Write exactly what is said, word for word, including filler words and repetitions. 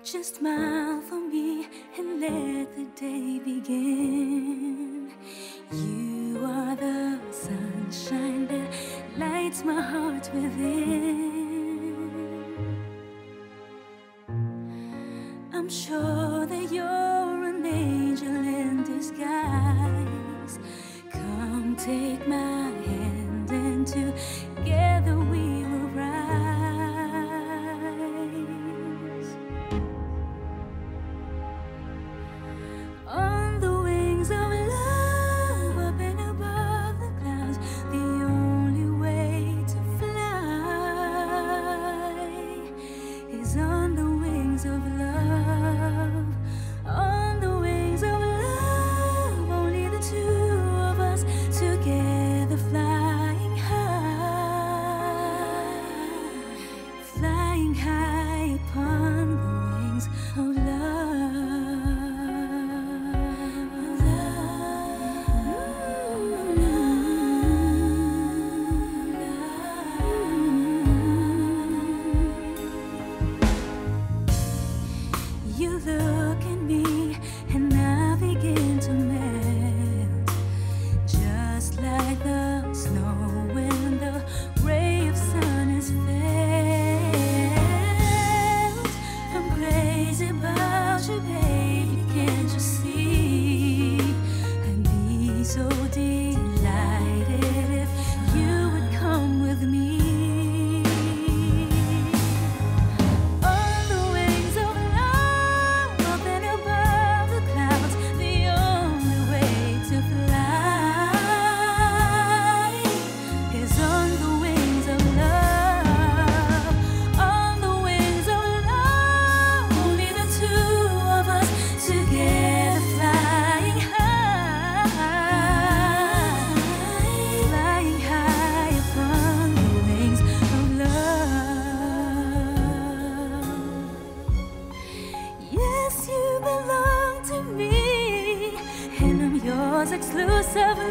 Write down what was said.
Just smile for me and let the day begin. You are the sunshine that lights my heart within. I'm sure that you're an angel in disguise. Come take my hand and together we will rise. On the wings of love, up and above the clouds, the only way to fly is on the wings of love. On the wings of love, only the two of us together flying high, flying high upon the wings of love. You look at me and I begin to melt, just like the snow when the ray of sun is felt. I'm crazy about you, baby, can't you see? I'd be so delighted if you would come with me. Exclusively.